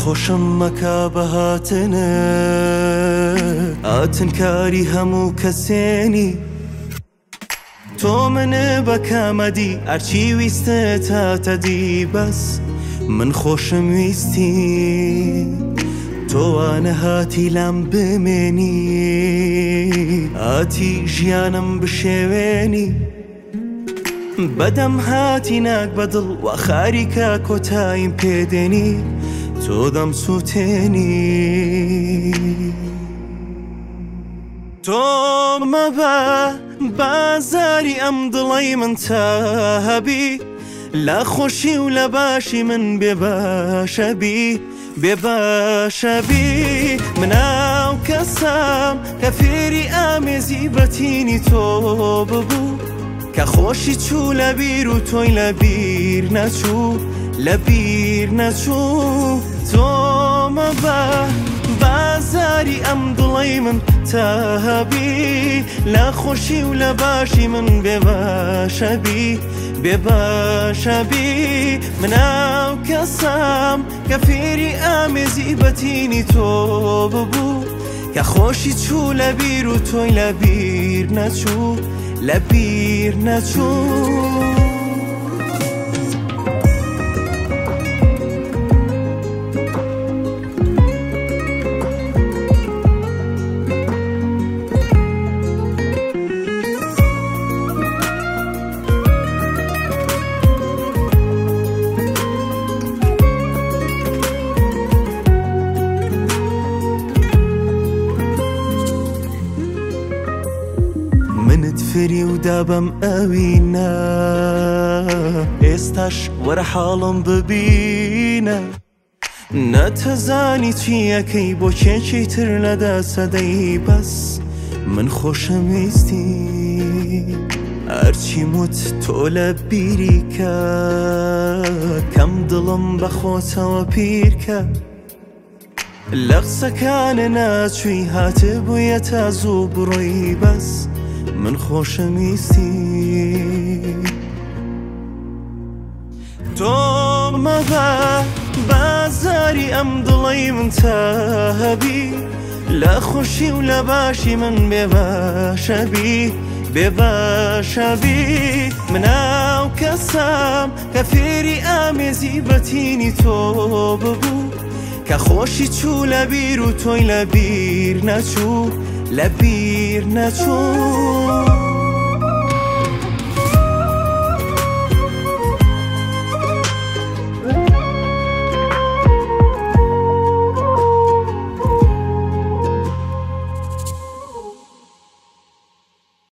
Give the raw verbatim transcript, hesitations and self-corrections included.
خۆشم مەکا بەهاتنە ئاتنکاری هەموو کەسێنی تۆ منە بە کامەدی ئەرچی ویستە تاتەدی بەس من خۆشم ویستی تۆوانە هاتی لام بمێنی ئاتی ژیانم بشێوێنی بەدەم هاتی ناک بەدڵ و خاریکە کۆتاییم پێدێنی تۆ دەم سووتێنی تۆ مەبە بازاری ئەم دڵەی من تا هەبی لە خۆشی و لە باشی من بێ باشەبی بێ باشەبی مناو کەسام کە فێری ئامێزی بەتینی تۆ ببوو کە خۆشی چوو لە بیر و تۆی لە بیر نەچوو لە بیر نەچوو تۆ مەبە بازاری ئەم دڵەی من تا هەبی لە خۆشی و لە باشی من بێ باشەبی بێ باشەبی مناو کەسام کە فێری ئامێزی بەتینی تۆ ببوو کە خۆشی چوو لە بیر و تۆی لە بیر نەچوو لە بیر نەچوو فری و دابم ئەوینە ئێستاش وەرە حاڵم ببینە نەتەزانی چیەکەی بۆ کێکی تر لەدا سەدەی بەس من خۆشم ویستی ئەرچی موت تۆ لە بیری کە کەم دڵم بەخۆتەوە پیرکە لە قسەکانە ناچووی هاتە بوویە تا زوو بڕۆی بەس من خۆشم ویستی تۆ مەبە بازاری ئەم دڵەی من تا هەبی لە خۆشی و لە باشی من بێ باشەبی بێ باشەبی مناو کەسام کە فێری ئامێزی بەتینی تۆ ببوو کە خۆشی چوو لە بیر و تۆی لە بیر نەچوو لە بیر نەچوو